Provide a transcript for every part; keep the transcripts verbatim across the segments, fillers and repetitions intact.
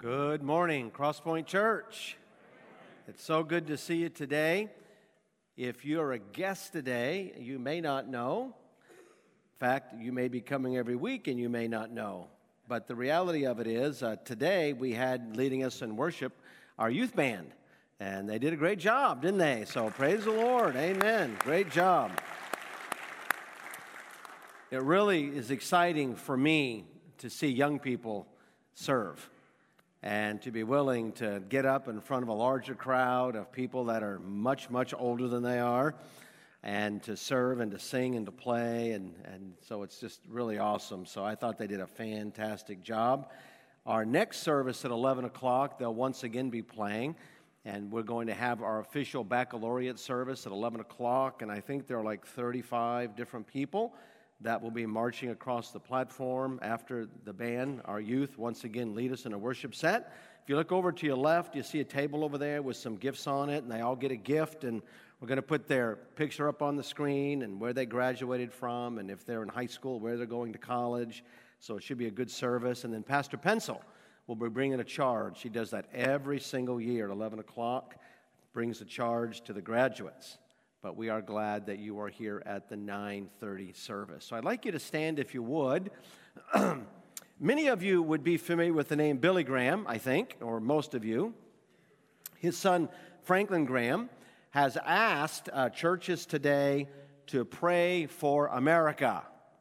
Good morning, Crosspoint Church. It's so good to see you today. If you're a guest today, you may not know. In fact, you may be coming every week and you may not know. But the reality of it is, uh, today we had leading us in worship our youth band. And they did a great job, didn't they? So praise the Lord. Amen. Great job. It really is exciting for me to see young people serve and to be willing to get up in front of a larger crowd of people that are much, much older than they are and to serve and to sing and to play. And, and so it's just really awesome. So I thought they did a fantastic job. Our next service at eleven o'clock, they'll once again be playing. And we're going to have our official baccalaureate service at eleven o'clock. And I think there are like thirty-five different people that will be marching across the platform after the band. Our youth once again lead us in a worship set. If you look over to your left, you see a table over there with some gifts on it, and they all get a gift. And we're going to put their picture up on the screen and where they graduated from, and if they're in high school, where they're going to college. So it should be a good service. And then Pastor Pencil will be bringing a charge. She does that every single year at eleven o'clock, brings a charge to the graduates. But we are glad that you are here at the nine thirty service. So I'd like you to stand if you would. Many of you would be familiar with the name Billy Graham, I think, or most of you. His son, Franklin Graham, has asked uh, churches today to pray for America.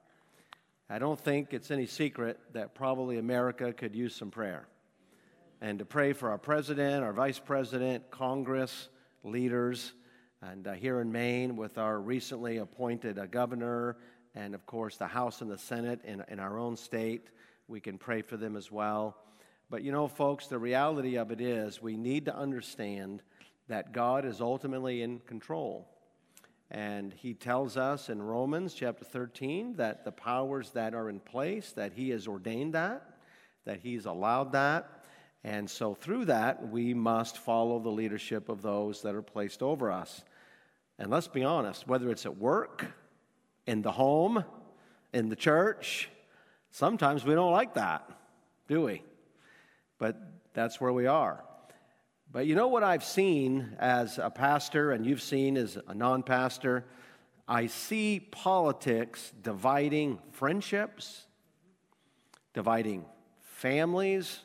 I don't think it's any secret that probably America could use some prayer. And to pray for our president, our vice president, Congress, leaders, and uh, here in Maine with our recently appointed uh, governor, and of course the House and the Senate in, in our own state, we can pray for them as well. But you know, folks, the reality of it is we need to understand that God is ultimately in control. And he tells us in Romans chapter thirteen that the powers that are in place, that he has ordained that, that he's allowed that. And so through that, we must follow the leadership of those that are placed over us. And let's be honest, whether it's at work, in the home, in the church, sometimes we don't like that, do we? But that's where we are. But you know what I've seen as a pastor, and you've seen as a non-pastor? I see politics dividing friendships, dividing families,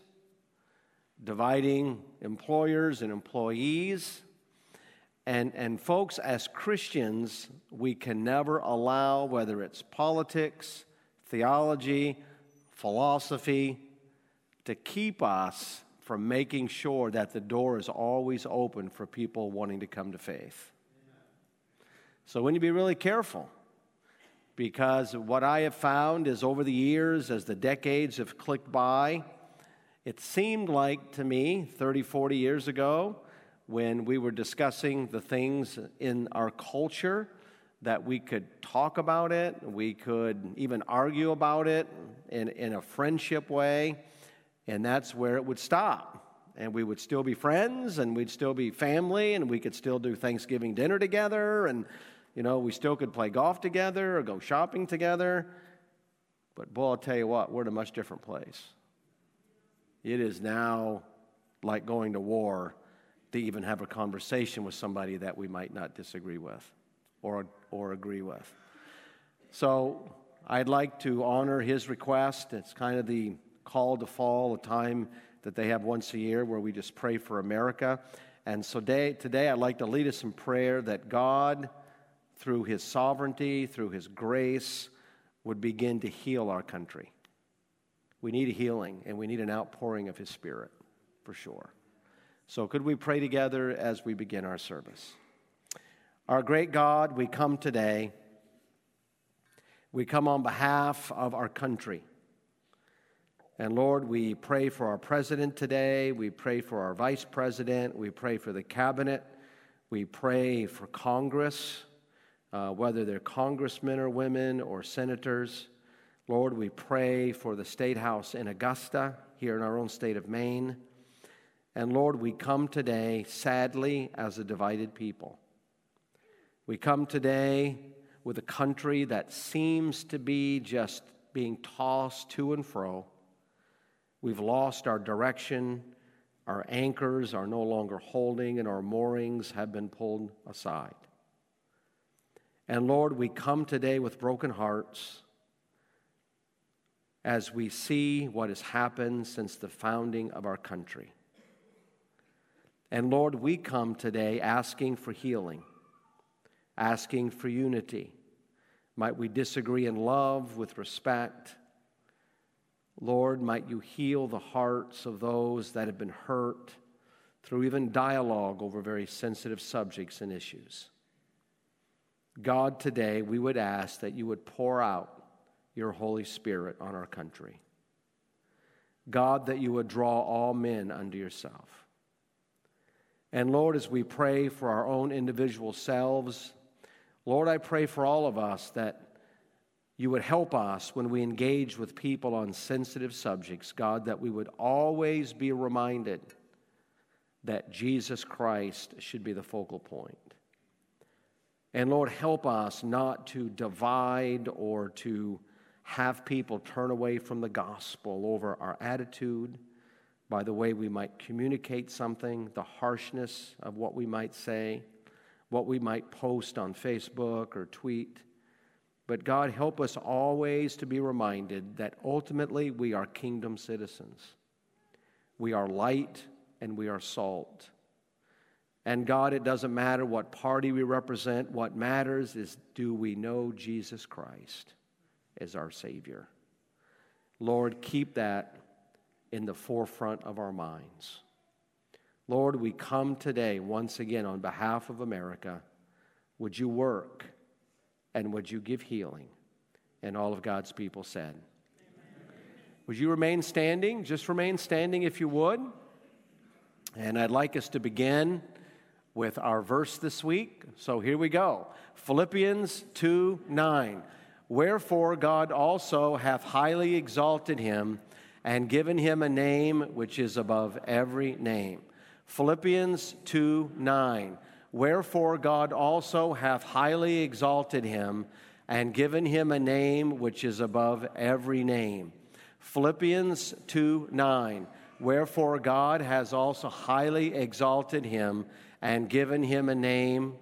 dividing employers and employees. And, and folks, as Christians, we can never allow, whether it's politics, theology, philosophy, to keep us from making sure that the door is always open for people wanting to come to faith. So we need to be really careful, because what I have found is over the years, as the decades have clicked by, it seemed like to me thirty, forty years ago, when we were discussing the things in our culture, that we could talk about it, we could even argue about it in, in a friendship way, and that's where it would stop. And we would still be friends, and we'd still be family, and we could still do Thanksgiving dinner together, and, you know, we still could play golf together or go shopping together. But, boy, I'll tell you what, we're in a much different place. It is now like going to war to even have a conversation with somebody that we might not disagree with or, or agree with. So I'd like to honor his request. It's kind of the call to fall, a time that they have once a year where we just pray for America. And so today, today I'd like to lead us in prayer that God, through his sovereignty, through his grace, would begin to heal our country. We need a healing, and we need an outpouring of his Spirit, for sure. So could we pray together as we begin our service? Our great God, we come today. We come on behalf of our country. And Lord, we pray for our president today. We pray for our vice president. We pray for the cabinet. We pray for Congress, uh, whether they're congressmen or women or senators. Lord, we pray for the State House in Augusta, here in our own state of Maine. And Lord, we come today, sadly, as a divided people. We come today with a country that seems to be just being tossed to and fro. We've lost our direction. Our anchors are no longer holding, and our moorings have been pulled aside. And Lord, we come today with broken hearts as we see what has happened since the founding of our country. And Lord, we come today asking for healing, asking for unity. Might we disagree in love, with respect. Lord, might you heal the hearts of those that have been hurt through even dialogue over very sensitive subjects and issues. God, today we would ask that you would pour out your Holy Spirit on our country. God, that you would draw all men unto yourself. And Lord, as we pray for our own individual selves, Lord, I pray for all of us that you would help us when we engage with people on sensitive subjects, God, that we would always be reminded that Jesus Christ should be the focal point. And Lord, help us not to divide or to have people turn away from the gospel over our attitude, by the way we might communicate something, the harshness of what we might say, what we might post on Facebook or tweet. But God, help us always to be reminded that ultimately we are kingdom citizens. We are light and we are salt. And God, it doesn't matter what party we represent. What matters is, do we know Jesus Christ as our Savior? Lord, keep that in the forefront of our minds. Lord, we come today once again on behalf of America. Would you work? And would you give healing? And all of God's people said. Amen. Would you remain standing? Just remain standing if you would. And I'd like us to begin with our verse this week. So here we go. Philippians two nine. Wherefore God also hath highly exalted him and given him a name which is above every name. Philippians two nine. Wherefore God also hath highly exalted him and given him a name which is above every name. Philippians two nine. Wherefore God has also highly exalted him and given him a name.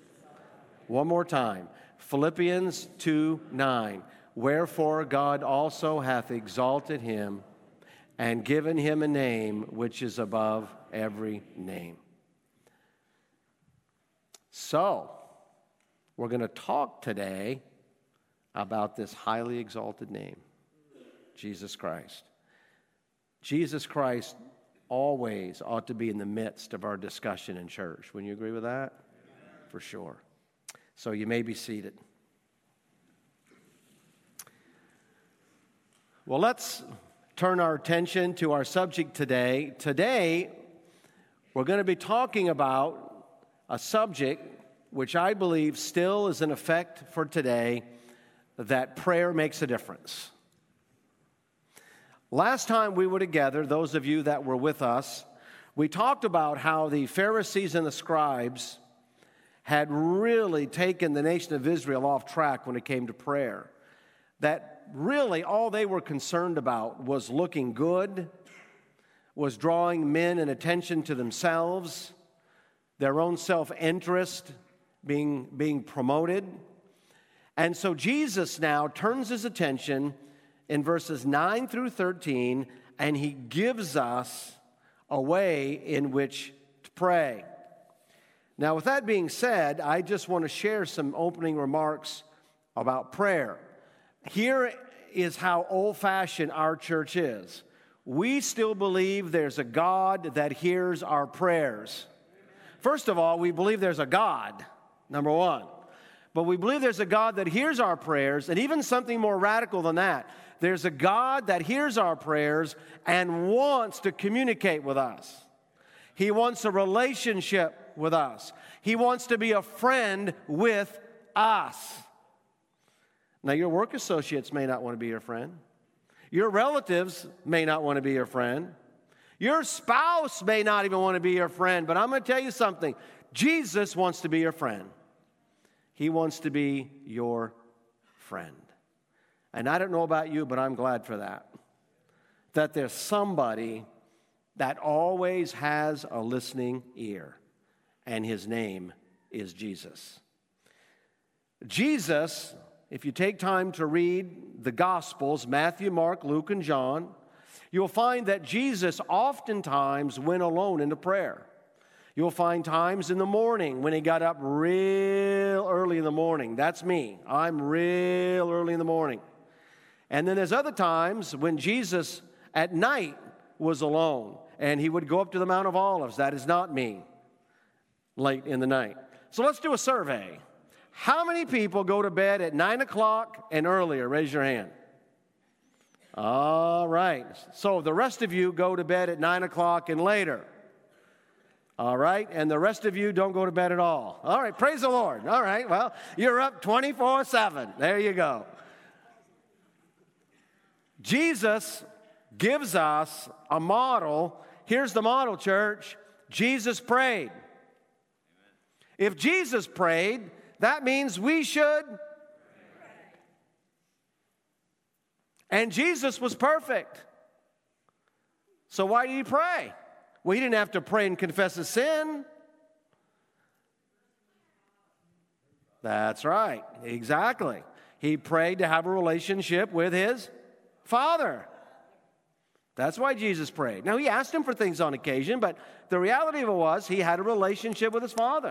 One more time. Philippians two nine. Wherefore God also hath exalted him and given him a name which is above every name. So, we're going to talk today about this highly exalted name, Jesus Christ. Jesus Christ always ought to be in the midst of our discussion in church. Wouldn't you agree with that? Yeah. For sure. So you may be seated. Well, let's turn our attention to our subject today. Today, we're going to be talking about a subject which I believe still is in effect for today, that prayer makes a difference. Last time we were together, those of you that were with us, we talked about how the Pharisees and the scribes had really taken the nation of Israel off track when it came to prayer. That really all they were concerned about was looking good, was drawing men and attention to themselves, their own self-interest being, being promoted. And so Jesus now turns his attention in verses nine through thirteen, and he gives us a way in which to pray. Now, with that being said, I just want to share some opening remarks about prayer. Here is how old-fashioned our church is. We still believe there's a God that hears our prayers. First of all, we believe there's a God, number one. But we believe there's a God that hears our prayers, and even something more radical than that. There's a God that hears our prayers and wants to communicate with us. He wants a relationship with us. He wants to be a friend with us. Now, your work associates may not want to be your friend. Your relatives may not want to be your friend. Your spouse may not even want to be your friend. But I'm going to tell you something. Jesus wants to be your friend. He wants to be your friend. And I don't know about you, but I'm glad for that. That there's somebody that always has a listening ear, and his name is Jesus. Jesus, if you take time to read the Gospels, Matthew, Mark, Luke, and John, you'll find that Jesus oftentimes went alone into prayer. You'll find times in the morning when he got up real early in the morning. That's me. I'm real early in the morning. And then there's other times when Jesus at night was alone, and he would go up to the Mount of Olives. That is not me, late in the night. So let's do a survey. How many people go to bed at nine o'clock and earlier? Raise your hand. All right. So the rest of you go to bed at nine o'clock and later. All right. And the rest of you don't go to bed at all. All right. Praise the Lord. All right. Well, you're up twenty-four seven. There you go. Jesus gives us a model. Here's the model, church. Jesus prayed. If Jesus prayed, that means we should. And Jesus was perfect. So why did he pray? Well, he didn't have to pray and confess his sin. That's right. Exactly. He prayed to have a relationship with his Father. That's why Jesus prayed. Now, he asked him for things on occasion, but the reality of it was he had a relationship with his Father.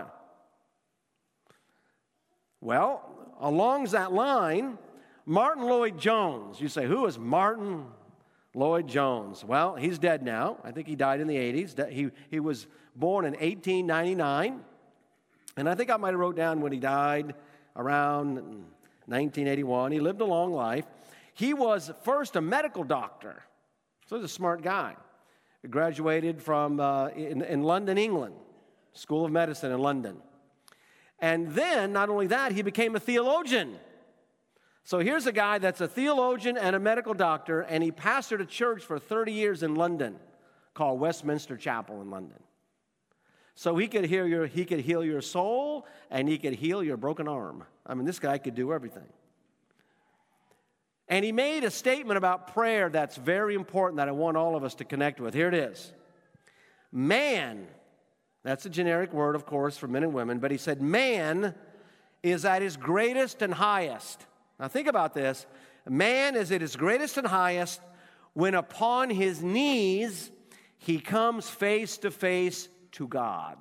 Well, along that line, Martin Lloyd-Jones. You say, who is Martin Lloyd-Jones? Well, he's dead now. I think he died in the eighties. He, he was born in eighteen ninety-nine. And I think I might have wrote down when he died around nineteen eighty-one. He lived a long life. He was first a medical doctor. So he's a smart guy. He graduated from uh, in, in London, England, School of Medicine in London. And then, not only that, he became a theologian. So here's a guy that's a theologian and a medical doctor, and he pastored a church for thirty years in London called Westminster Chapel in London. So he could heal your, he could heal your soul, and he could heal your broken arm. I mean, this guy could do everything. And he made a statement about prayer that's very important that I want all of us to connect with. Here it is. Man, that's a generic word, of course, for men and women, but he said, man is at his greatest and highest. Now think about this. Man is at his greatest and highest when upon his knees he comes face to face to God.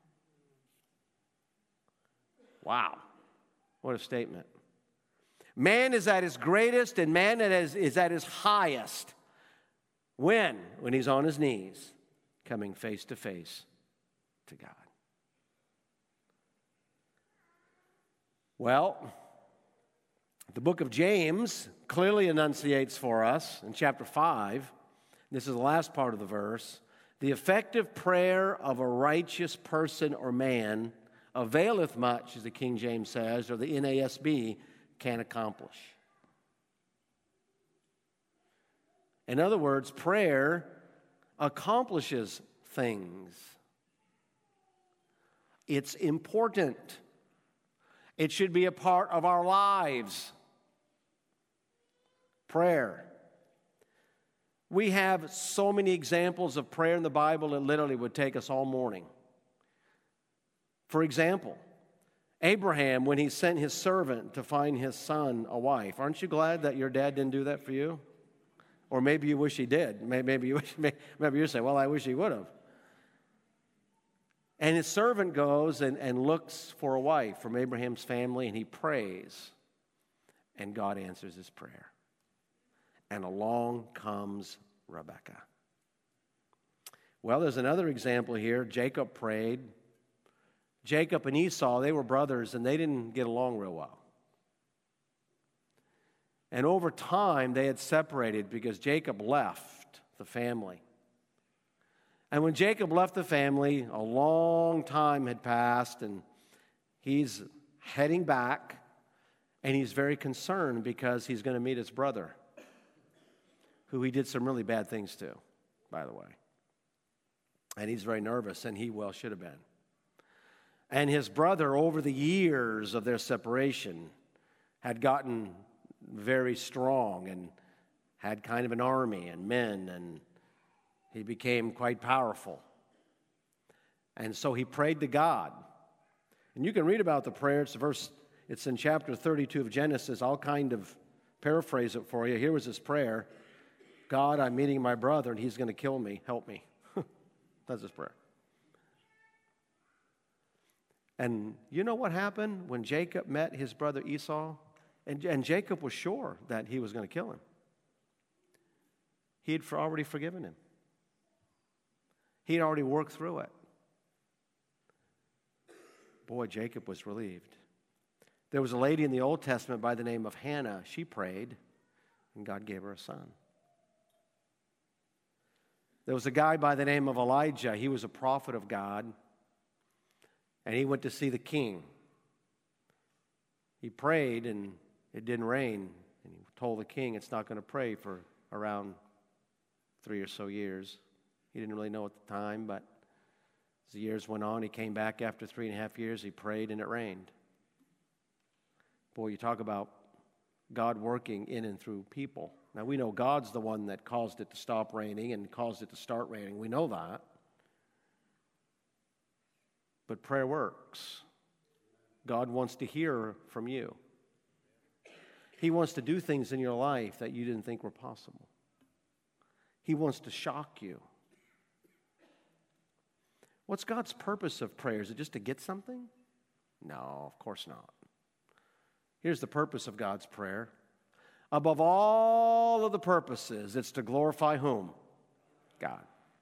Wow. What a statement. Man is at his greatest and man is, is at his highest. When? When he's on his knees, coming face to face to God. Well, the book of James clearly enunciates for us in chapter five, this is the last part of the verse, the effective prayer of a righteous person or man availeth much, as the King James says, or the N A S B can accomplish. In other words, prayer accomplishes things. It's important. It should be a part of our lives. Prayer. We have so many examples of prayer in the Bible that literally would take us all morning. For example, Abraham, when he sent his servant to find his son a wife, aren't you glad that your dad didn't do that for you? Or maybe you wish he did. Maybe you wish, maybe you say, well, I wish he would have. And his servant goes and, and looks for a wife from Abraham's family, and he prays. And God answers his prayer. And along comes Rebekah. Well, there's another example here. Jacob prayed. Jacob and Esau, they were brothers, and they didn't get along real well. And over time, they had separated because Jacob left the family. And when Jacob left the family, a long time had passed, and he's heading back, and he's very concerned because he's going to meet his brother, who he did some really bad things to, by the way. And he's very nervous, and he well should have been. And his brother, over the years of their separation, had gotten very strong and had kind of an army and men, and He became quite powerful. And so he prayed to God. And you can read about the prayer. It's verse, it's in chapter thirty-two of Genesis. I'll kind of paraphrase it for you. Here was his prayer. God, I'm meeting my brother, and he's going to kill me. Help me. That's his prayer. And you know what happened when Jacob met his brother Esau? And, and Jacob was sure that he was going to kill him. He had already forgiven him. He had already worked through it. Boy, Jacob was relieved. There was a lady in the Old Testament by the name of Hannah. She prayed, and God gave her a son. There was a guy by the name of Elijah. He was a prophet of God, and he went to see the king. He prayed, and it didn't rain, and he told the king it's not going to pray for around three or so years. He didn't really know at the time, but as the years went on, he came back after three and a half years. He prayed, and it rained. Boy, you talk about God working in and through people. Now, we know God's the one that caused it to stop raining and caused it to start raining. We know that. But prayer works. God wants to hear from you. He wants to do things in your life that you didn't think were possible. He wants to shock you. What's God's purpose of prayer? Is it just to get something? No, of course not. Here's the purpose of God's prayer. Above all of the purposes, it's to glorify whom? God.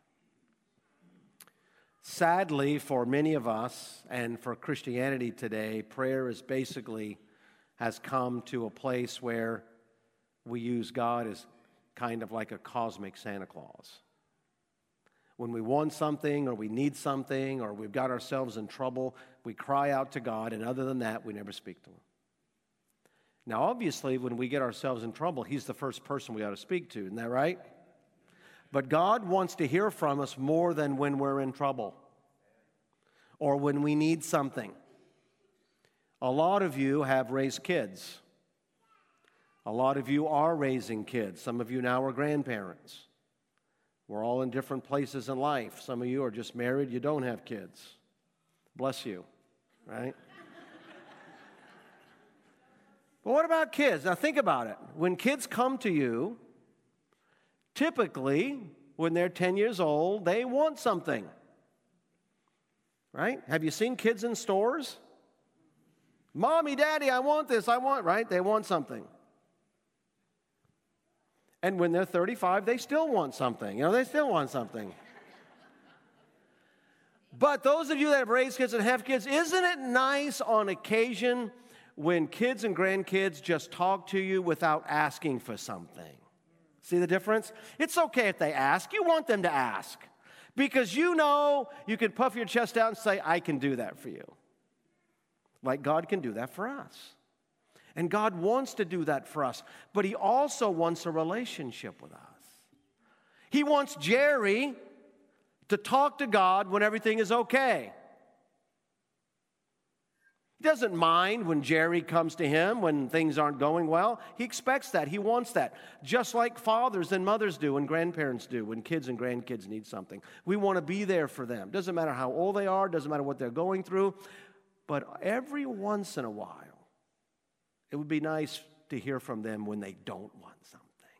Sadly, for many of us and for Christianity today, prayer is basically has come to a place where we use God as kind of like a cosmic Santa Claus. When we want something or we need something or we've got ourselves in trouble, we cry out to God, and other than that, we never speak to Him. Now, obviously, when we get ourselves in trouble, He's the first person we ought to speak to. Isn't that right? But God wants to hear from us more than when we're in trouble or when we need something. A lot of you have raised kids. A lot of you are raising kids. Some of you now are grandparents. We're all in different places in life. Some of you are just married, you don't have kids. Bless you, right? But what about kids? Now think about it. When kids come to you, typically when they're ten years old, they want something. Right? Have you seen kids in stores? Mommy, Daddy, I want this, I want, right? They want something. And when they're thirty-five, they still want something. You know, they still want something. But those of you that have raised kids and have kids, isn't it nice on occasion when kids and grandkids just talk to you without asking for something? See the difference? It's okay if they ask. You want them to ask. Because you know you can puff your chest out and say, I can do that for you. Like God can do that for us. And God wants to do that for us. But He also wants a relationship with us. He wants Jerry to talk to God when everything is okay. He doesn't mind when Jerry comes to him when things aren't going well. He expects that. He wants that. Just like fathers and mothers do and grandparents do when kids and grandkids need something. We want to be there for them. Doesn't matter how old they are. Doesn't matter what they're going through. But every once in a while, it would be nice to hear from them when they don't want something.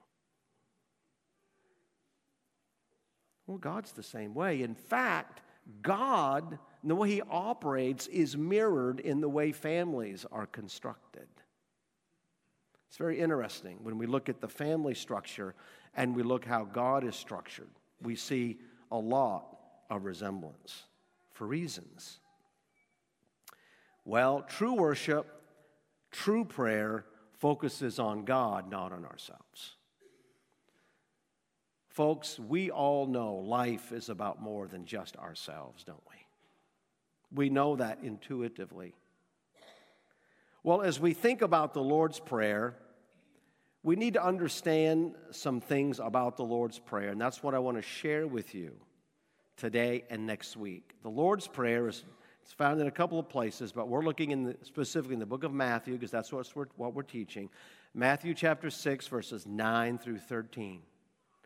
Well, God's the same way. In fact, God, the way He operates, is mirrored in the way families are constructed. It's very interesting when we look at the family structure and we look how God is structured. We see a lot of resemblance for reasons. Well, true worship, true prayer focuses on God, not on ourselves. Folks, we all know life is about more than just ourselves, don't we? We know that intuitively. Well, as we think about the Lord's Prayer, we need to understand some things about the Lord's Prayer, and that's what I want to share with you today and next week. The Lord's Prayer is it's found in a couple of places, but we're looking in the, specifically in the book of Matthew, because that's what we're, what we're teaching. Matthew chapter six, verses nine through thirteen.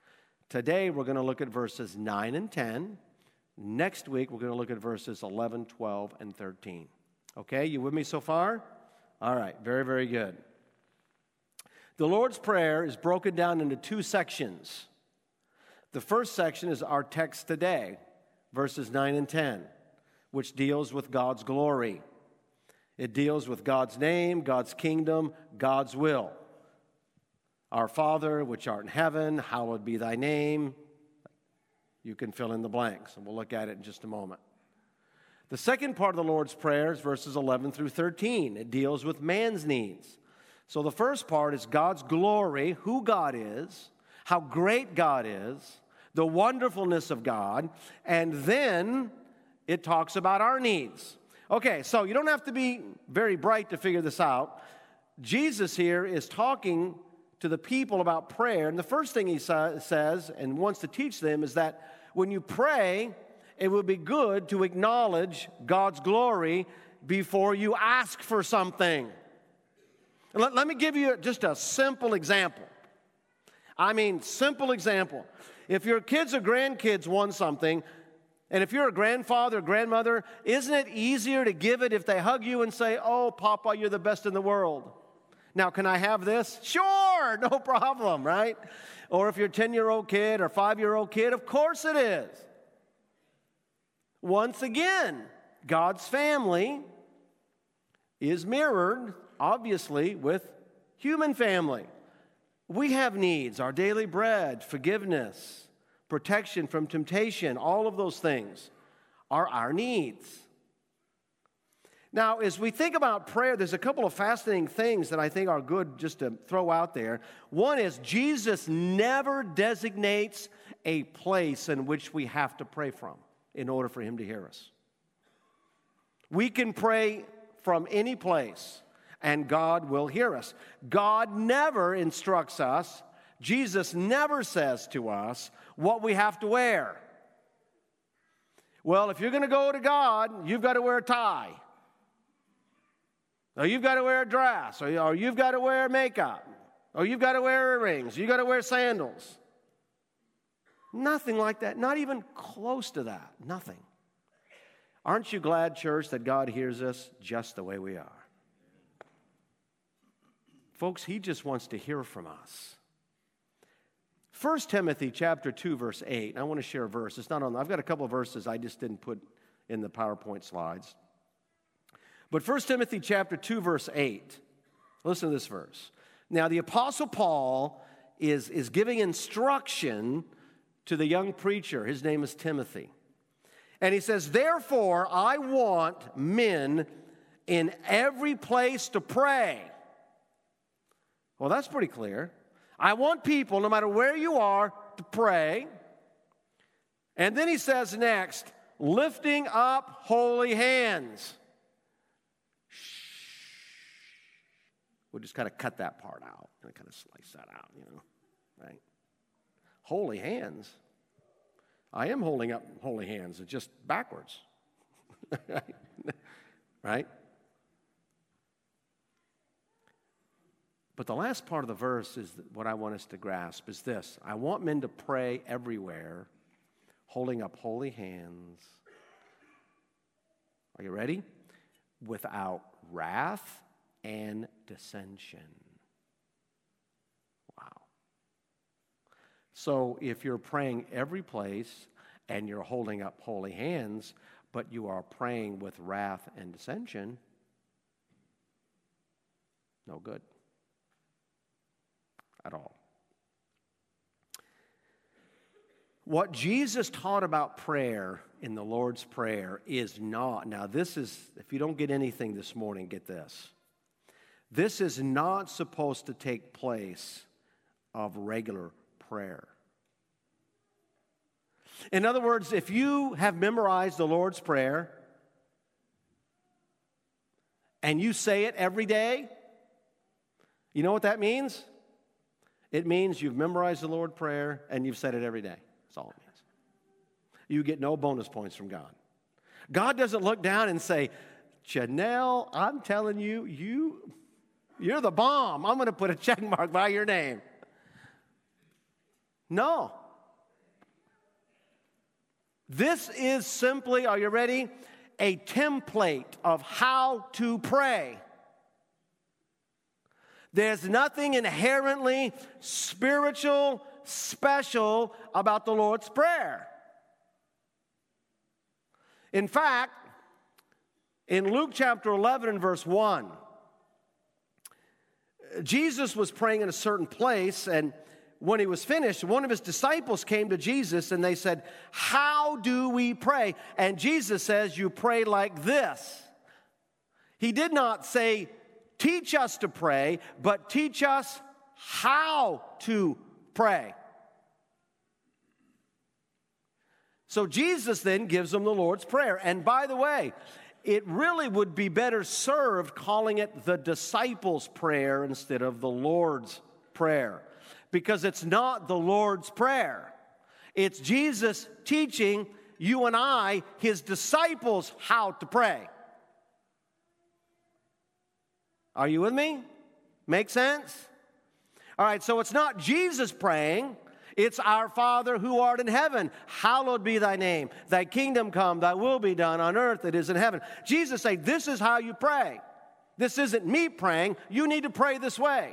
Today, we're going to look at verses nine and ten. Next week, we're going to look at verses eleven, twelve, and thirteen. Okay, you with me so far? All right, very, very good. The Lord's Prayer is broken down into two sections. The first section is our text today, verses nine and ten, which deals with God's glory. It deals with God's name, God's kingdom, God's will. Our Father, which art in heaven, hallowed be thy name. You can fill in the blanks, and we'll look at it in just a moment. The second part of the Lord's Prayer is verses eleven through thirteen. It deals with man's needs. So the first part is God's glory, who God is, how great God is, the wonderfulness of God, and then it talks about our needs. Okay, so you don't have to be very bright to figure this out. Jesus here is talking to the people about prayer, and the first thing he sa- says and wants to teach them is that when you pray, it would be good to acknowledge God's glory before you ask for something. Let, let me give you just a simple example. I mean, simple example. If your kids or grandkids want something, and if you're a grandfather or grandmother, isn't it easier to give it if they hug you and say, "Oh, Papa, you're the best in the world. Now, can I have this?" Sure, no problem, right? Or if you're a ten-year-old kid or five-year-old kid, of course it is. Once again, God's family is mirrored, obviously, with human family. We have needs, our daily bread, forgiveness, protection from temptation, all of those things are our needs. Now, as we think about prayer, there's a couple of fascinating things that I think are good just to throw out there. One is Jesus never designates a place in which we have to pray from in order for him to hear us. We can pray from any place, and God will hear us. God never instructs us, Jesus never says to us what we have to wear. Well, if you're going to go to God, you've got to wear a tie. Or you've got to wear a dress, or, or you've got to wear makeup, or you've got to wear earrings, you've got to wear sandals. Nothing like that, not even close to that, nothing. Aren't you glad, church, that God hears us just the way we are? Folks, he just wants to hear from us. First Timothy chapter two, verse eight, and I want to share a verse. It's not on, I've got a couple of verses I just didn't put in the PowerPoint slides. But First Timothy chapter two, verse eight, listen to this verse. Now, the Apostle Paul is, is giving instruction to the young preacher. His name is Timothy. And he says, "Therefore, I want men in every place to pray." Well, that's pretty clear. I want people, no matter where you are, to pray. And then he says next, lifting up holy hands. We'll just kind of cut that part out and kind of slice that out, you know, right? Holy hands. I am holding up holy hands. It's just backwards, right? Right? But the last part of the verse is what I want us to grasp is this. I want men to pray everywhere, holding up holy hands. Are you ready? Without wrath and dissension. Wow. So if you're praying every place and you're holding up holy hands, but you are praying with wrath and dissension, no good at all. What Jesus taught about prayer in the Lord's Prayer is not, now this is, if you don't get anything this morning, get this. This is not supposed to take place of regular prayer. In other words, if you have memorized the Lord's Prayer and you say it every day, you know what that means? It means you've memorized the Lord's Prayer and you've said it every day. That's all it means. You get no bonus points from God. God doesn't look down and say, "Janelle, I'm telling you, you, you're the bomb. I'm going to put a check mark by your name." No. This is simply, are you ready? A template of how to pray. There's nothing inherently spiritual, special about the Lord's Prayer. In fact, in Luke chapter eleven and verse one, Jesus was praying in a certain place, and when he was finished, one of his disciples came to Jesus and they said, "How do we pray?" And Jesus says, "You pray like this." He did not say, "Teach us to pray," but teach us how to pray. So Jesus then gives them the Lord's Prayer. And by the way, it really would be better served calling it the disciples' prayer instead of the Lord's Prayer, because it's not the Lord's Prayer. It's Jesus teaching you and I, his disciples, how to pray. Are you with me? Make sense? All right, so it's not Jesus praying. It's our Father who art in heaven. Hallowed be thy name. Thy kingdom come. Thy will be done on earth as it is in heaven. Jesus said, this is how you pray. This isn't me praying. You need to pray this way.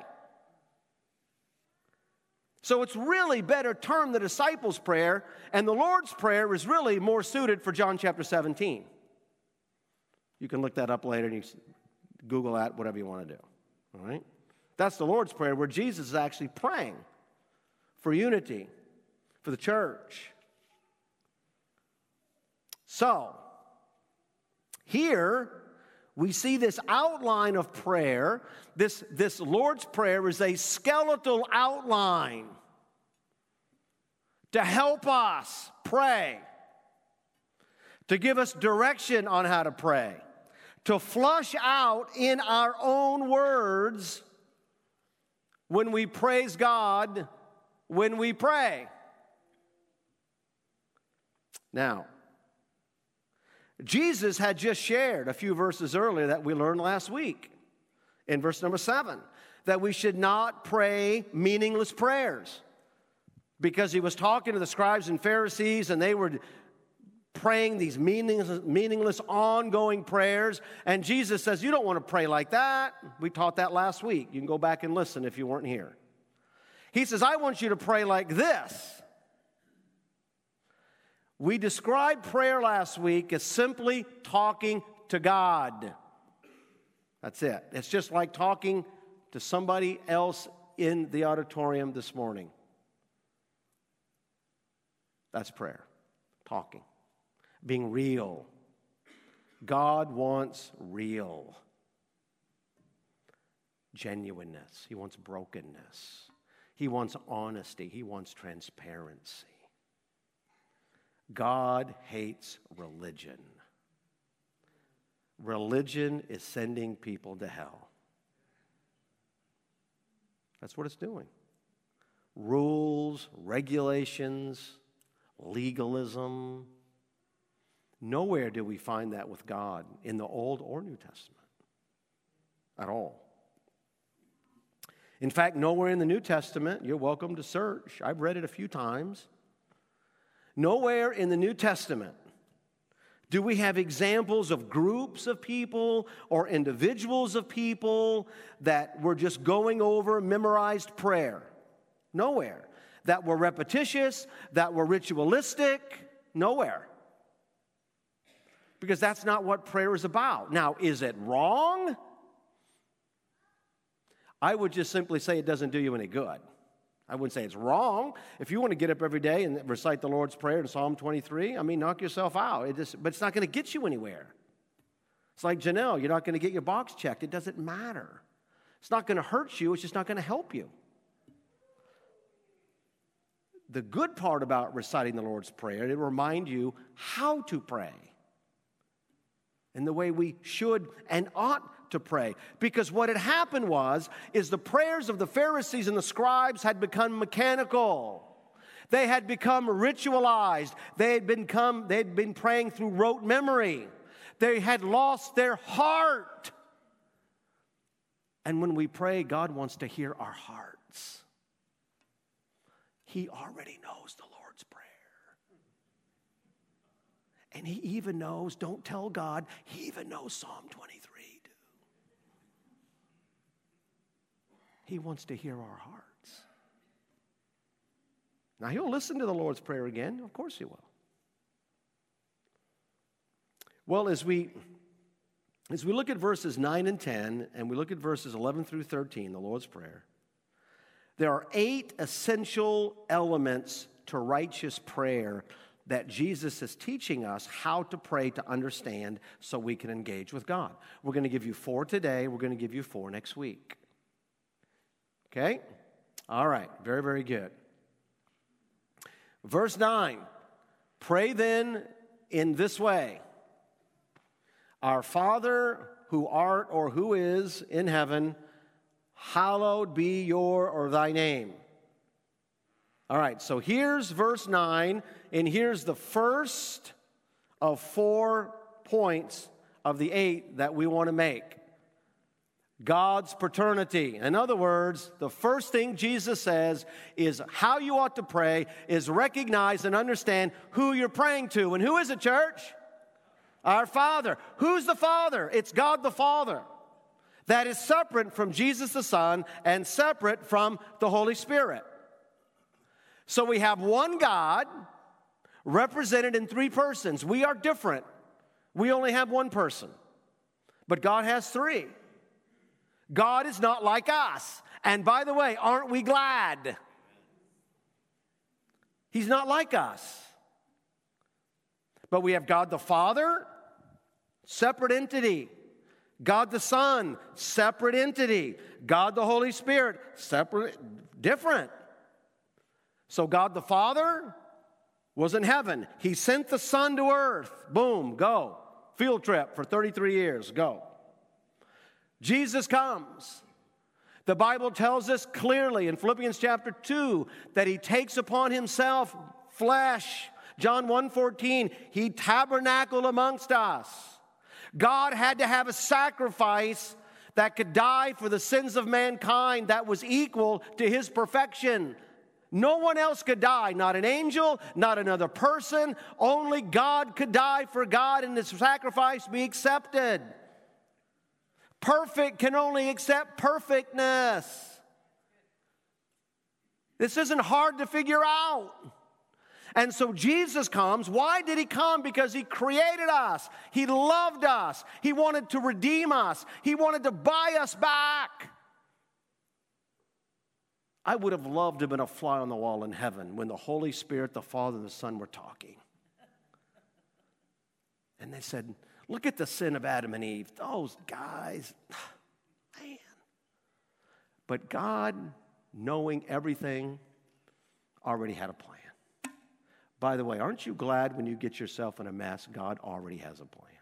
So it's really better termed the disciples' prayer, and the Lord's Prayer is really more suited for John chapter seventeen. You can look that up later and you Google that, whatever you want to do. All right? That's the Lord's Prayer, where Jesus is actually praying for unity, for the church. So, here we see this outline of prayer. This, this Lord's Prayer is a skeletal outline to help us pray, to give us direction on how to pray, to flush out in our own words when we praise God, when we pray. Now, Jesus had just shared a few verses earlier that we learned last week in verse number seven, that we should not pray meaningless prayers, because he was talking to the scribes and Pharisees, and they were praying these meaningless, meaningless ongoing prayers. And Jesus says, you don't want to pray like that. We taught that last week. You can go back and listen if you weren't here. He says, I want you to pray like this. We described prayer last week as simply talking to God. That's it. It's just like talking to somebody else in the auditorium this morning. That's prayer. Talking. Being real. God wants real. Genuineness. He wants brokenness. He wants honesty. He wants transparency. God hates religion. Religion is sending people to hell. That's what it's doing. Rules, regulations, legalism. Nowhere do we find that with God in the Old or New Testament at all. In fact, nowhere in the New Testament, you're welcome to search. I've read it a few times. Nowhere in the New Testament do we have examples of groups of people or individuals of people that were just going over memorized prayer. Nowhere. That were repetitious, that were ritualistic. Nowhere. Because that's not what prayer is about. Now, is it wrong? I would just simply say it doesn't do you any good. I wouldn't say it's wrong. If you want to get up every day and recite the Lord's Prayer in Psalm twenty-three, I mean, knock yourself out. It just, but it's not going to get you anywhere. It's like Janelle, you're not going to get your box checked. It doesn't matter. It's not going to hurt you. It's just not going to help you. The good part about reciting the Lord's Prayer, it'll remind you how to pray and the way we should and ought to pray. Because what had happened was, is the prayers of the Pharisees and the scribes had become mechanical. They had become ritualized. They had become, they had been praying through rote memory. They had lost their heart. And when we pray, God wants to hear our hearts. He already knows the Lord's Prayer. And he even knows, don't tell God, he even knows Psalm twenty-three, too. He wants to hear our hearts. Now, he'll listen to the Lord's Prayer again. Of course he will. Well, as we, as we look at verses nine and ten, and we look at verses eleven through thirteen, the Lord's Prayer, there are eight essential elements to righteous prayer that Jesus is teaching us how to pray to understand so we can engage with God. We're going to give you four today. We're going to give you four next week. Okay? All right. Very, very good. Verse nine, pray then in this way. Our Father who art or who is in heaven, hallowed be your or thy name. All right, so here's verse nine, and here's the first of four points of the eight that we want to make. God's paternity. In other words, the first thing Jesus says is how you ought to pray is recognize and understand who you're praying to. And who is it, church? Our Father. Who's the Father? It's God the Father. That is separate from Jesus the Son and separate from the Holy Spirit. So we have one God represented in three persons. We are different. We only have one person. But God has three. God is not like us. And by the way, aren't we glad? He's not like us. But we have God the Father, separate entity. God the Son, separate entity. God the Holy Spirit, separate, different. So God the Father was in heaven. He sent the Son to earth. Boom, go. Field trip for thirty-three years, go. Jesus comes. The Bible tells us clearly in Philippians chapter two that he takes upon himself flesh. John one fourteen, he tabernacled amongst us. God had to have a sacrifice that could die for the sins of mankind that was equal to his perfection. No one else could die, not an angel, not another person. Only God could die for God and his sacrifice be accepted. Perfect can only accept perfectness. This isn't hard to figure out. And so Jesus comes. Why did he come? Because he created us. He loved us. He wanted to redeem us. He wanted to buy us back. I would have loved to have been a fly on the wall in heaven when the Holy Spirit, the Father, and the Son were talking. And they said, look at the sin of Adam and Eve. Those guys, man. But God, knowing everything, already had a plan. By the way, aren't you glad when you get yourself in a mess, God already has a plan?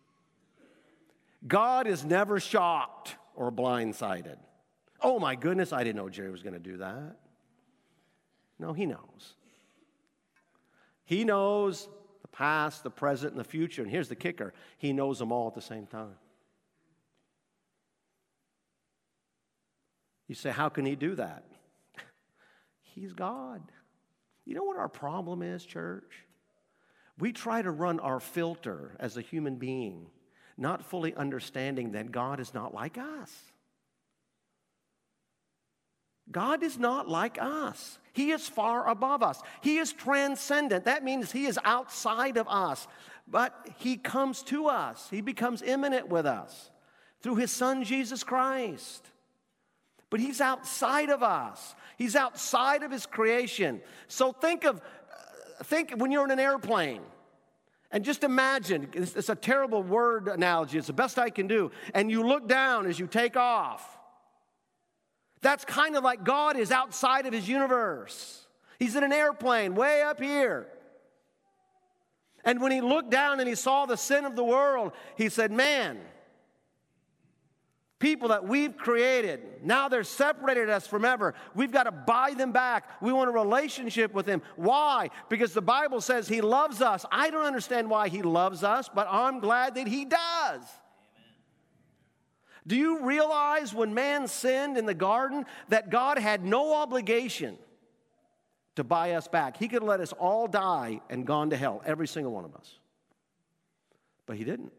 God is never shocked or blindsided. Oh my goodness, I didn't know Jerry was going to do that. No, he knows. He knows the past, the present, and the future. And here's the kicker. He knows them all at the same time. You say, how can he do that? He's God. You know what our problem is, church? We try to run our filter as a human being, not fully understanding that God is not like us. God is not like us. He is far above us. He is transcendent. That means he is outside of us. But he comes to us. He becomes immanent with us through his Son, Jesus Christ. But he's outside of us. He's outside of his creation. So think of, think when you're in an airplane. And just imagine, it's, it's a terrible word analogy. It's the best I can do. And you look down as you take off. That's kind of like God is outside of his universe. He's in an airplane way up here. And when he looked down and he saw the sin of the world, he said, man, people that we've created, now they're separated us from ever. We've got to buy them back. We want a relationship with him. Why? Because the Bible says he loves us. I don't understand why he loves us, but I'm glad that he does. Do you realize when man sinned in the garden that God had no obligation to buy us back? He could let us all die and gone to hell, every single one of us. But he didn't.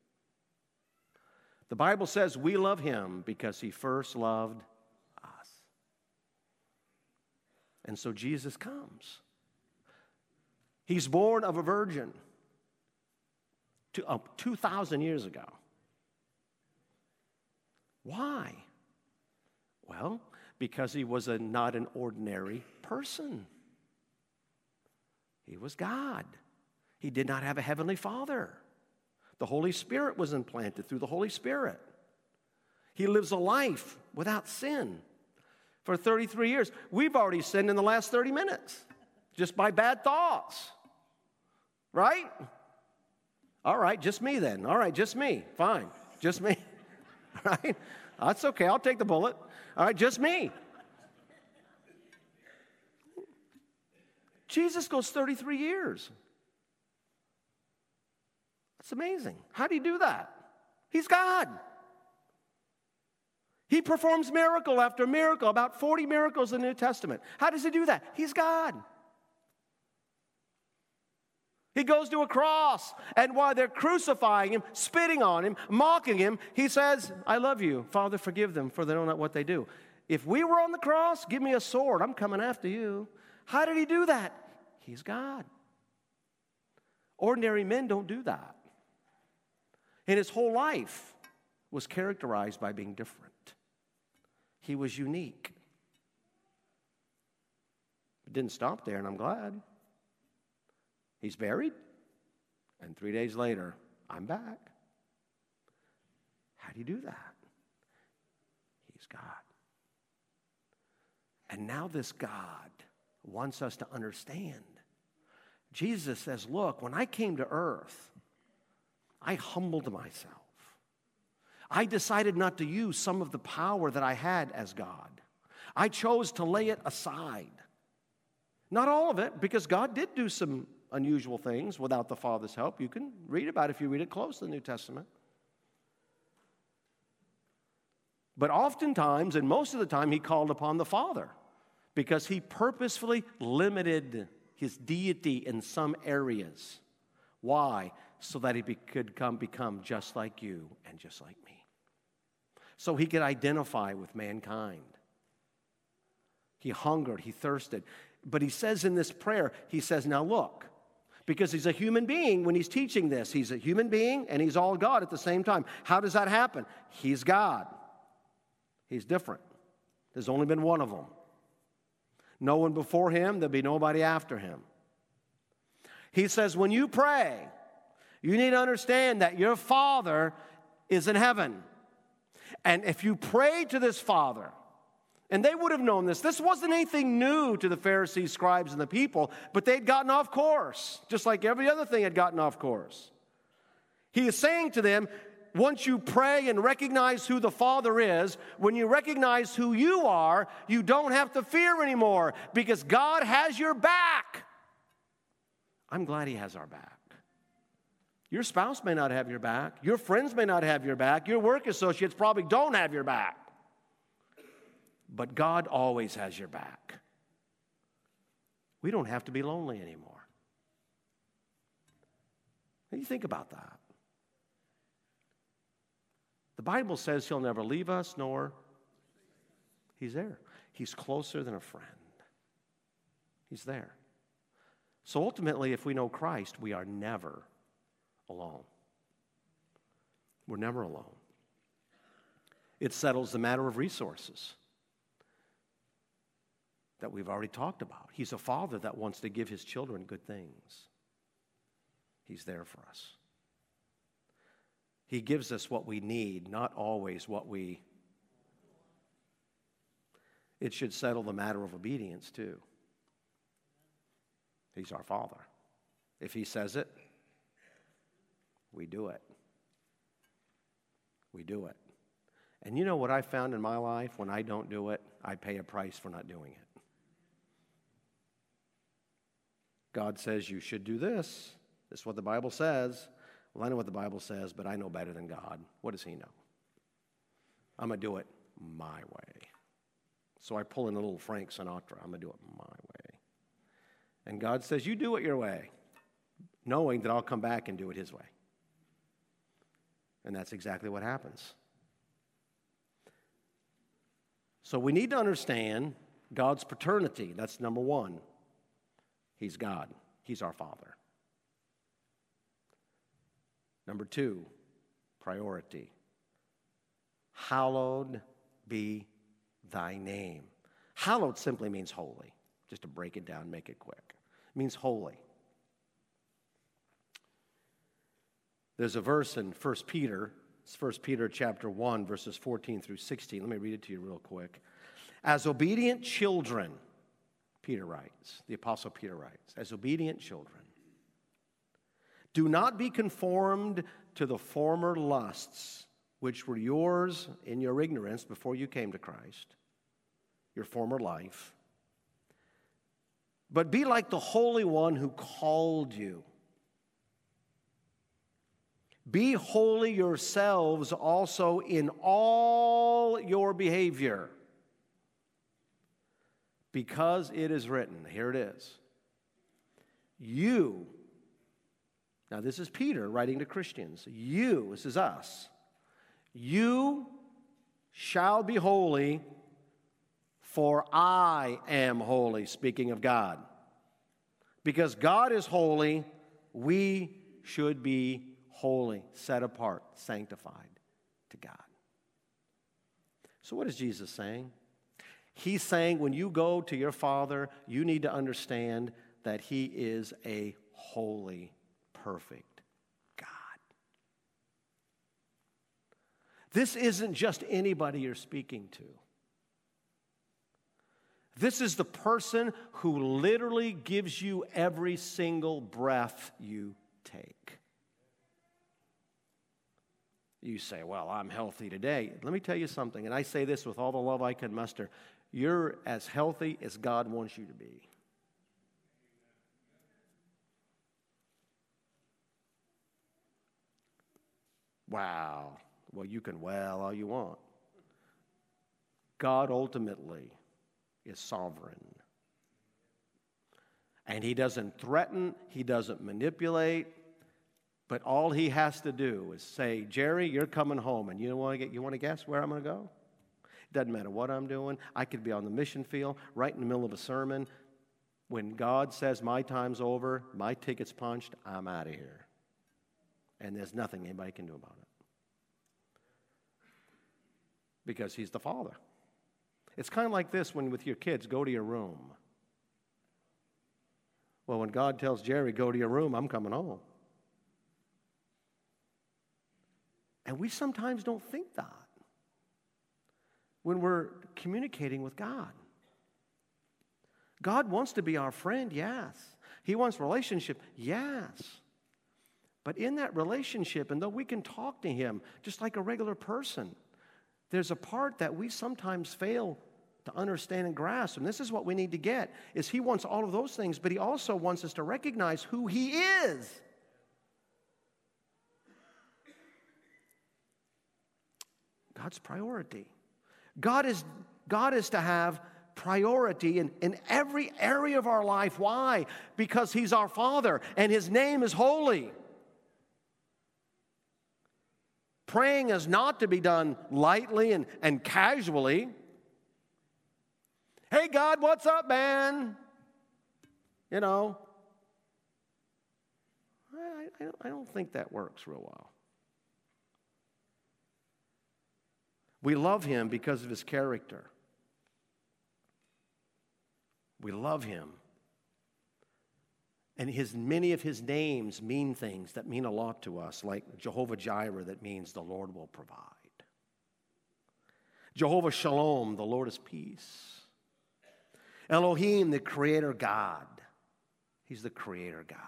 The Bible says we love him because he first loved us. And so Jesus comes. He's born of a virgin to, uh, two thousand years ago. Why? Well, because he was a, not an ordinary person. He was God. He did not have a heavenly Father. The Holy Spirit was implanted through the Holy Spirit. He lives a life without sin for thirty-three years. We've already sinned in the last thirty minutes just by bad thoughts. Right? All right, just me then. All right, just me. Fine, just me. All right? That's okay. I'll take the bullet. All right, just me. Jesus goes thirty-three years. That's amazing. How do you do that? He's God. He performs miracle after miracle, about forty miracles in the New Testament. How does he do that? He's God. He goes to a cross, and while they're crucifying him, spitting on him, mocking him, he says, I love you. Father, forgive them, for they don't know what they do. If we were on the cross, give me a sword. I'm coming after you. How did he do that? He's God. Ordinary men don't do that. And his whole life was characterized by being different. He was unique. It didn't stop there, and I'm glad. He's buried, and three days later, I'm back. How do you do that? He's God. And now this God wants us to understand. Jesus says, look, when I came to earth, I humbled myself. I decided not to use some of the power that I had as God. I chose to lay it aside. Not all of it, because God did do some unusual things without the Father's help. You can read about it if you read it close to the New Testament. But oftentimes, and most of the time, he called upon the Father because he purposefully limited his deity in some areas. Why? So that he be, could come, become just like you and just like me. So he could identify with mankind. He hungered, he thirsted. But he says in this prayer, he says, now look, because he's a human being when he's teaching this. He's a human being and he's all God at the same time. How does that happen? He's God. He's different. There's only been one of them. No one before him, there'll be nobody after him. He says, when you pray, you need to understand that your Father is in heaven. And if you pray to this Father, and they would have known this. This wasn't anything new to the Pharisees, scribes, and the people, but they'd gotten off course, just like every other thing had gotten off course. He is saying to them, once you pray and recognize who the Father is, when you recognize who you are, you don't have to fear anymore because God has your back. I'm glad he has our back. Your spouse may not have your back. Your friends may not have your back. Your work associates probably don't have your back. But God always has your back. We don't have to be lonely anymore. What do you think about that? The Bible says he'll never leave us, nor he's there. He's closer than a friend. He's there. So ultimately, if we know Christ, we are never alone. We're never alone. It settles the matter of resources that we've already talked about. He's a father that wants to give his children good things. He's there for us. He gives us what we need, not always what we... It should settle the matter of obedience, too. He's our Father. If he says it, we do it. We do it. And you know what I found in my life? When I don't do it, I pay a price for not doing it. God says you should do this. This is what the Bible says. Well, I know what the Bible says, but I know better than God. What does he know? I'm going to do it my way. So I pull in a little Frank Sinatra. I'm going to do it my way. And God says, you do it your way, knowing that I'll come back and do it his way. And that's exactly what happens. So we need to understand God's paternity. That's number one. He's God. He's our Father. Number two, priority. Hallowed be thy name. Hallowed simply means holy. Just to break it down, make it quick. It means holy. There's a verse in First Peter. It's First Peter chapter one, verses fourteen through sixteen. Let me read it to you real quick. As obedient children, Peter writes, the Apostle Peter writes, as obedient children, do not be conformed to the former lusts which were yours in your ignorance before you came to Christ, your former life, but be like the Holy One who called you. Be holy yourselves also in all your behavior, because it is written, here it is, you, now this is Peter writing to Christians, you, this is us, you shall be holy, for I am holy, speaking of God. Because God is holy, we should be holy, set apart, sanctified to God. So what is Jesus saying? He's saying when you go to your Father, you need to understand that He is a holy, perfect God. This isn't just anybody you're speaking to. This is the person who literally gives you every single breath you take. You say, well, I'm healthy today. Let me tell you something, and I say this with all the love I can muster. You're as healthy as God wants you to be. Wow. Well, you can wail all you want. God ultimately is sovereign. And He doesn't threaten, He doesn't manipulate, but all He has to do is say, Jerry, you're coming home, and you want to get, you want to guess where I'm going to go? It doesn't matter what I'm doing. I could be on the mission field, right in the middle of a sermon. When God says my time's over, my ticket's punched, I'm out of here. And there's nothing anybody can do about it. Because He's the Father. It's kind of like this when with your kids, go to your room. Well, when God tells Jerry, go to your room, I'm coming home. And we sometimes don't think that when we're communicating with God. God wants to be our friend, yes. He wants relationship, yes. But in that relationship, and though we can talk to Him just like a regular person, there's a part that we sometimes fail to understand and grasp. And this is what we need to get, is He wants all of those things, but He also wants us to recognize who He is. God's priority. God is, God is to have priority in, in every area of our life. Why? Because He's our Father, and His name is holy. Praying is not to be done lightly and, and casually. Hey, God, what's up, man? You know, I, I, I don't think that works real well. We love Him because of His character. We love Him. And his, many of His names mean things that mean a lot to us, like Jehovah Jireh, that means the Lord will provide. Jehovah Shalom, the Lord is peace. Elohim, the Creator God. He's the Creator God.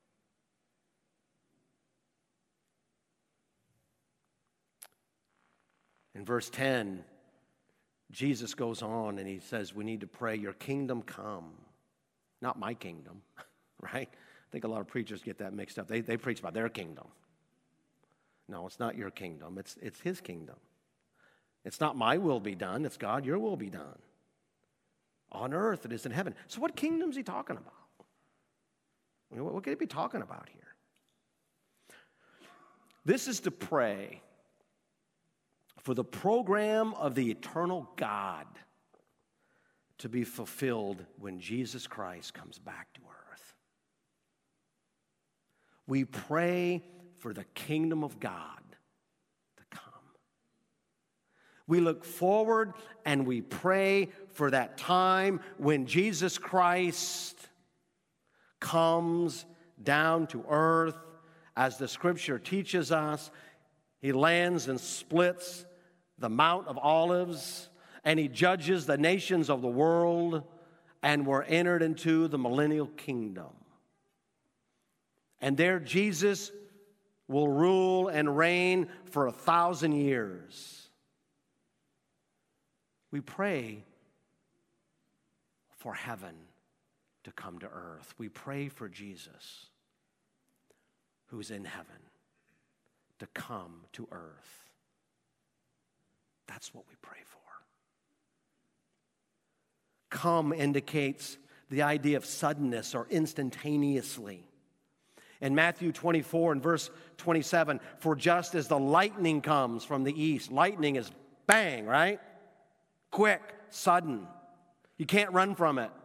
In verse ten, Jesus goes on and He says we need to pray, your kingdom come. Not my kingdom, right? I think a lot of preachers get that mixed up. They, they preach about their kingdom. No, it's not your kingdom. It's, it's His kingdom. It's not my will be done. It's God, your will be done. On earth it is in heaven. So what kingdom is He talking about? I mean, what, what could He be talking about here? This is to pray for the program of the eternal God to be fulfilled when Jesus Christ comes back to earth. We pray for the kingdom of God to come. We look forward and we pray for that time when Jesus Christ comes down to earth. As the scripture teaches us, he lands and splits the Mount of Olives, and he judges the nations of the world, and we're entered into the millennial kingdom. And there Jesus will rule and reign for a thousand years. We pray for heaven to come to earth. We pray for Jesus, who's in heaven, to come to earth. That's what we pray for. Come indicates the idea of suddenness or instantaneously. In Matthew twenty-four and verse twenty-seven, for just as the lightning comes from the east, lightning is bang, right? Quick, sudden. You can't run from it.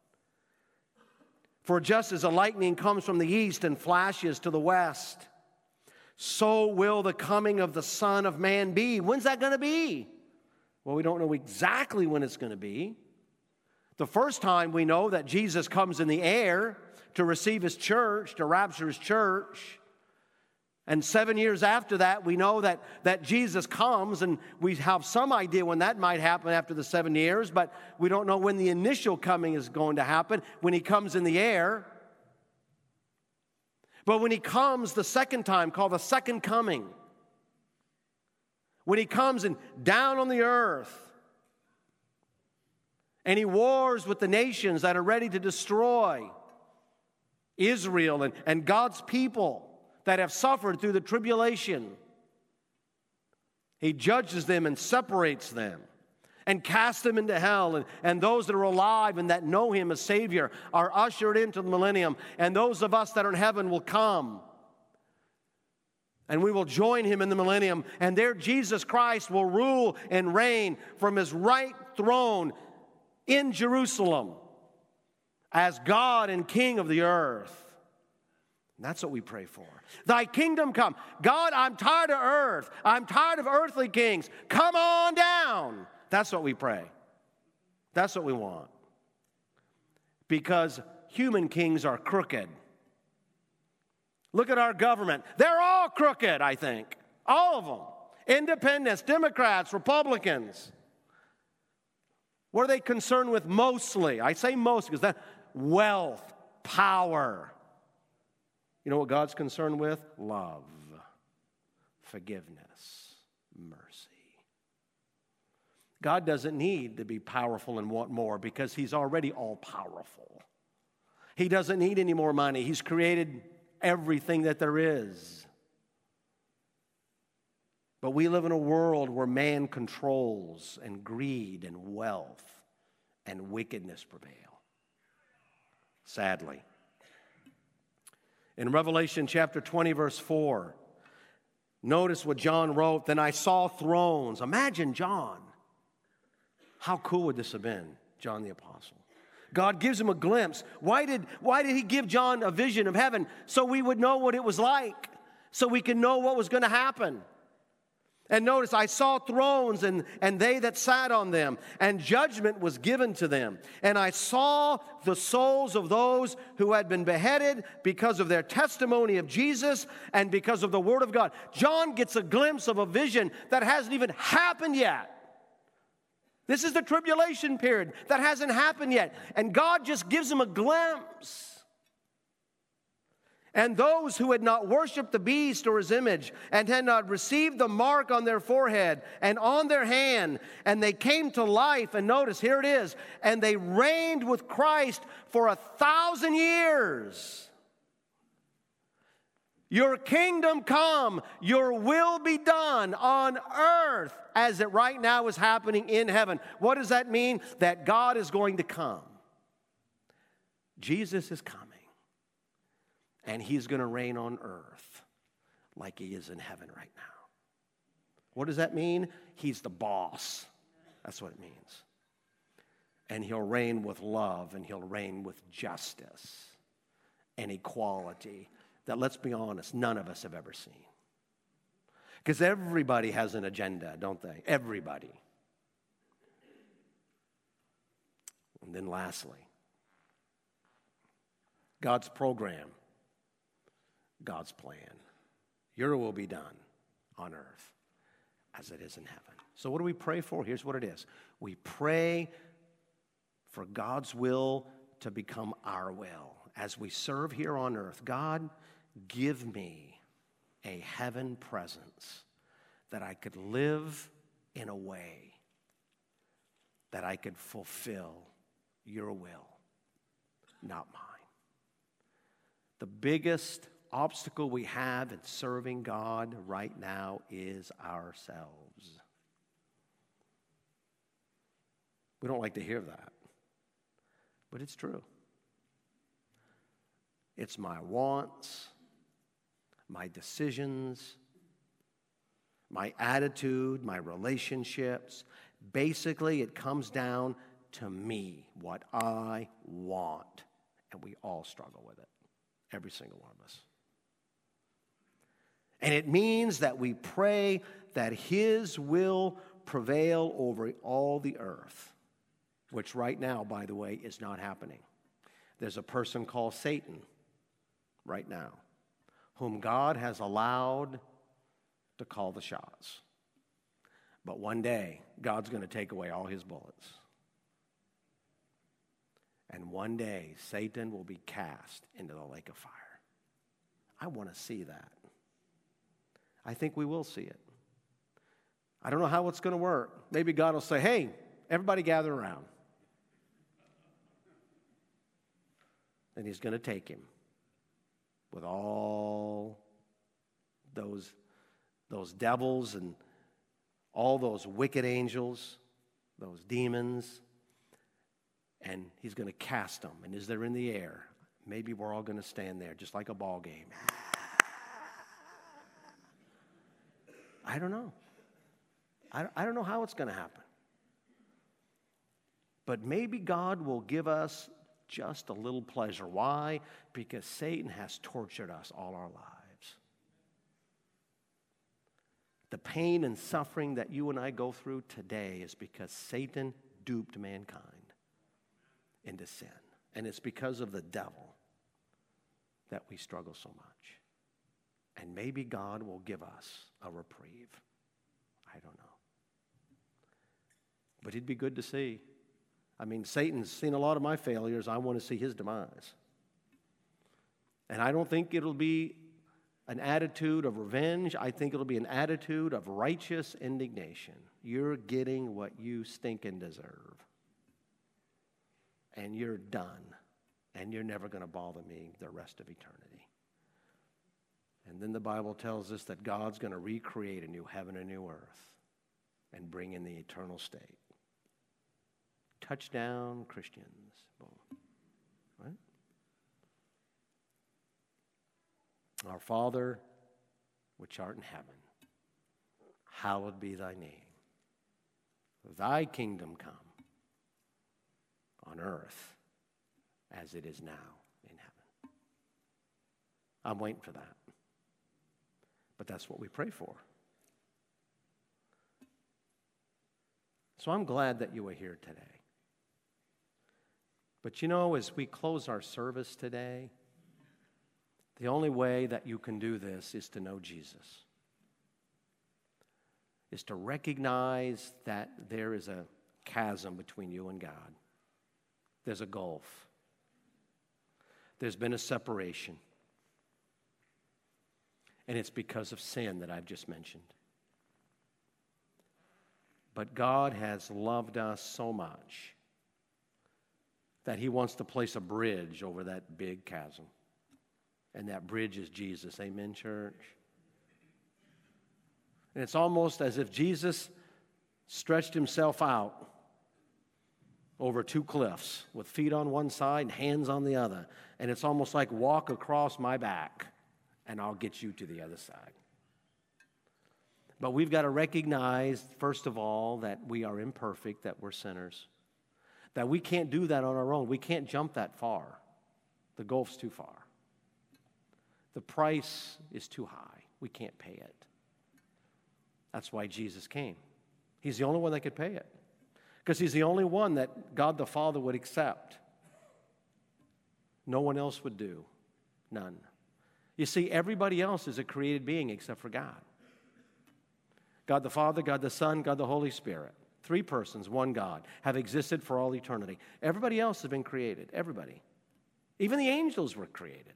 For just as the lightning comes from the east and flashes to the west, so will the coming of the Son of Man be. When's that going to be? Well, we don't know exactly when it's going to be. The first time we know that Jesus comes in the air to receive his church, to rapture his church. And seven years after that, we know that, that Jesus comes, and we have some idea when that might happen after the seven years, but we don't know when the initial coming is going to happen, when he comes in the air. But when he comes the second time, called the second coming, when he comes and down on the earth, and he wars with the nations that are ready to destroy Israel and, and God's people that have suffered through the tribulation. He judges them and separates them and casts them into hell. And, and those that are alive and that know him as Savior are ushered into the millennium. And those of us that are in heaven will come. And we will join him in the millennium. And there Jesus Christ will rule and reign from his right throne in Jerusalem as God and King of the earth. And that's what we pray for. Thy kingdom come. God, I'm tired of earth. I'm tired of earthly kings. Come on down. That's what we pray. That's what we want. Because human kings are crooked. Look at our government. They're all crooked, I think. All of them. Independents, Democrats, Republicans. What are they concerned with mostly? I say most because that wealth, power. You know what God's concerned with? Love, forgiveness, mercy. God doesn't need to be powerful and want more because he's already all-powerful. He doesn't need any more money. He's created everything that there is. But we live in a world where man controls, and greed and wealth and wickedness prevail. Sadly. In Revelation chapter twenty, verse four, notice what John wrote. Then I saw thrones. Imagine John. How cool would this have been, John the Apostle? God gives him a glimpse. Why did, why did he give John a vision of heaven? So we would know what it was like. So we could know what was going to happen. And notice, I saw thrones and, and they that sat on them, and judgment was given to them. And I saw the souls of those who had been beheaded because of their testimony of Jesus and because of the Word of God. John gets a glimpse of a vision that hasn't even happened yet. This is the tribulation period that hasn't happened yet. And God just gives him a glimpse. And those who had not worshipped the beast or his image and had not received the mark on their forehead and on their hand, and they came to life, and notice, here it is, and they reigned with Christ for a thousand years. Your kingdom come, your will be done on earth as it right now is happening in heaven. What does that mean? That God is going to come. Jesus is coming. And he's going to reign on earth like he is in heaven right now. What does that mean? He's the boss. That's what it means. And he'll reign with love, and he'll reign with justice and equality that, let's be honest, none of us have ever seen. Because everybody has an agenda, don't they? Everybody. And then lastly, God's program, God's plan. Your will be done on earth as it is in heaven. So what do we pray for? Here's what it is. We pray for God's will to become our will. As we serve here on earth, God, give me a heaven presence that I could live in a way that I could fulfill your will, not mine. The biggest obstacle we have in serving God right now is ourselves. We don't like to hear that, but it's true. It's my wants, my decisions, my attitude, my relationships. Basically, it comes down to me, what I want. And we all struggle with it, every single one of us. And it means that we pray that His will prevail over all the earth, which right now, by the way, is not happening. There's a person called Satan right now, whom God has allowed to call the shots. But one day, God's going to take away all his bullets. And one day, Satan will be cast into the lake of fire. I want to see that. I think we will see it. I don't know how it's going to work. Maybe God will say, hey, everybody gather around. And he's going to take him with all those, those devils and all those wicked angels, those demons, and he's going to cast them. And as they're in the air, maybe we're all going to stand there just like a ball game. I don't know. I, I don't know how it's going to happen. But maybe God will give us just a little pleasure. Why? Because Satan has tortured us all our lives. The pain and suffering that you and I go through today is because Satan duped mankind into sin. And it's because of the devil that we struggle so much. And maybe God will give us a reprieve. I don't know. But it'd be good to see. I mean, Satan's seen a lot of my failures. I want to see his demise. And I don't think it'll be an attitude of revenge. I think it'll be an attitude of righteous indignation. You're getting what you stinking deserve. And you're done. And you're never going to bother me the rest of eternity. And then the Bible tells us that God's going to recreate a new heaven and new earth and bring in the eternal state. Touchdown, Christians. Boom. Right? Our Father, which art in heaven, hallowed be thy name. Thy kingdom come on earth as it is now in heaven. I'm waiting for that. But that's what we pray for. So I'm glad that you were here today. But you know, as we close our service today, the only way that you can do this is to know Jesus. Is to recognize that there is a chasm between you and God. There's a gulf. There's been a separation. And it's because of sin that I've just mentioned. But God has loved us so much that he wants to place a bridge over that big chasm. And that bridge is Jesus. Amen, church? And it's almost as if Jesus stretched himself out over two cliffs with feet on one side and hands on the other. And it's almost like walk across my back and I'll get you to the other side. But we've got to recognize, first of all, that we are imperfect, that we're sinners, that we can't do that on our own. We can't jump that far. The gulf's too far. The price is too high. We can't pay it. That's why Jesus came. He's the only one that could pay it, because he's the only one that God the Father would accept. No one else would do. None. You see, everybody else is a created being except for God. God the Father, God the Son, God the Holy Spirit. Three persons, one God, have existed for all eternity. Everybody else has been created. Everybody. Even the angels were created.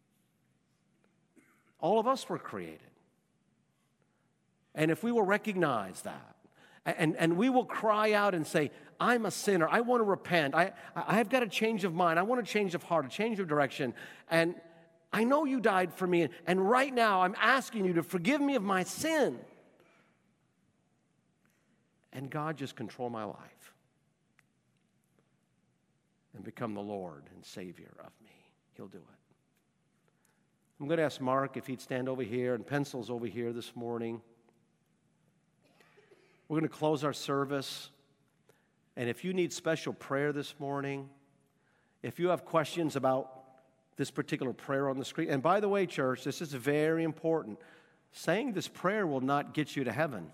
All of us were created. And if we will recognize that, and, and we will cry out and say, I'm a sinner, I want to repent, I, I have got a change of mind, I want a change of heart, a change of direction, and I know you died for me, and right now I'm asking you to forgive me of my sin. And God, just control my life and become the Lord and Savior of me. He'll do it. I'm going to ask Mark if he'd stand over here, and pencils over here this morning. We're going to close our service. And if you need special prayer this morning, if you have questions about this particular prayer on the screen, and by the way, church, this is very important. Saying this prayer will not get you to heaven.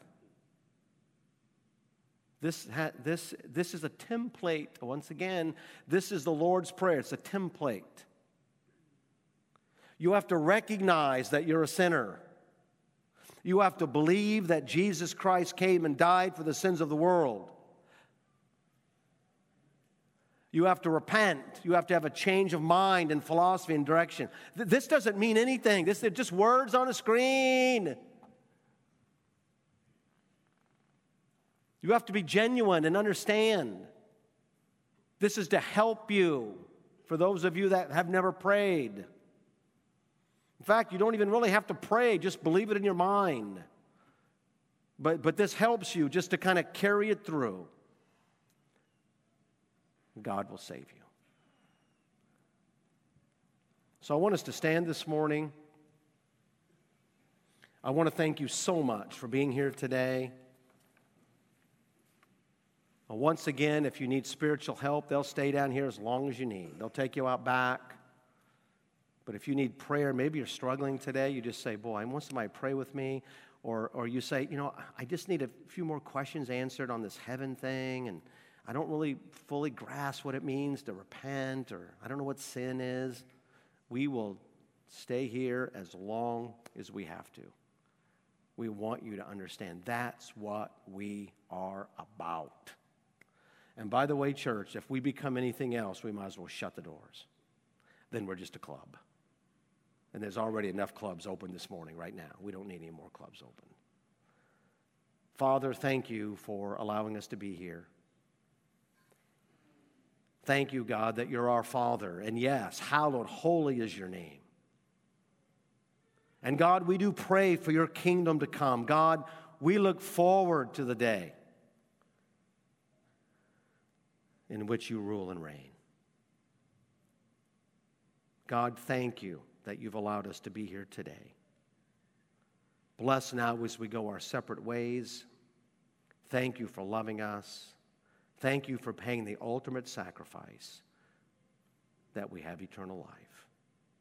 This, ha- this, this is a template. Once again, this is the Lord's Prayer. It's a template. You have to recognize that you're a sinner. You have to believe that Jesus Christ came and died for the sins of the world. You have to repent. You have to have a change of mind and philosophy and direction. Th- this doesn't mean anything. This is just words on a screen. You have to be genuine and understand. This is to help you, for those of you that have never prayed. In fact, you don't even really have to pray. Just believe it in your mind. But, but this helps you just to kind of carry it through. God will save you. So I want us to stand this morning. I want to thank you so much for being here today. Once again, if you need spiritual help, they'll stay down here as long as you need. They'll take you out back. But if you need prayer, maybe you're struggling today, you just say, boy, I want somebody to pray with me. Or, or you say, you know, I just need a few more questions answered on this heaven thing, and I don't really fully grasp what it means to repent, or I don't know what sin is. We will stay here as long as we have to. We want you to understand that's what we are about. And by the way, church, if we become anything else, we might as well shut the doors. Then we're just a club. And there's already enough clubs open this morning right now. We don't need any more clubs open. Father, thank you for allowing us to be here. Thank you, God, that you're our Father. And yes, hallowed, holy is your name. And God, we do pray for your kingdom to come. God, we look forward to the day in which you rule and reign. God, thank you that you've allowed us to be here today. Bless now as we go our separate ways. Thank you for loving us. Thank you for paying the ultimate sacrifice that we have eternal life.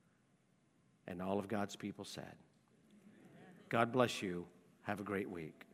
And all of God's people said, God bless you. Have a great week.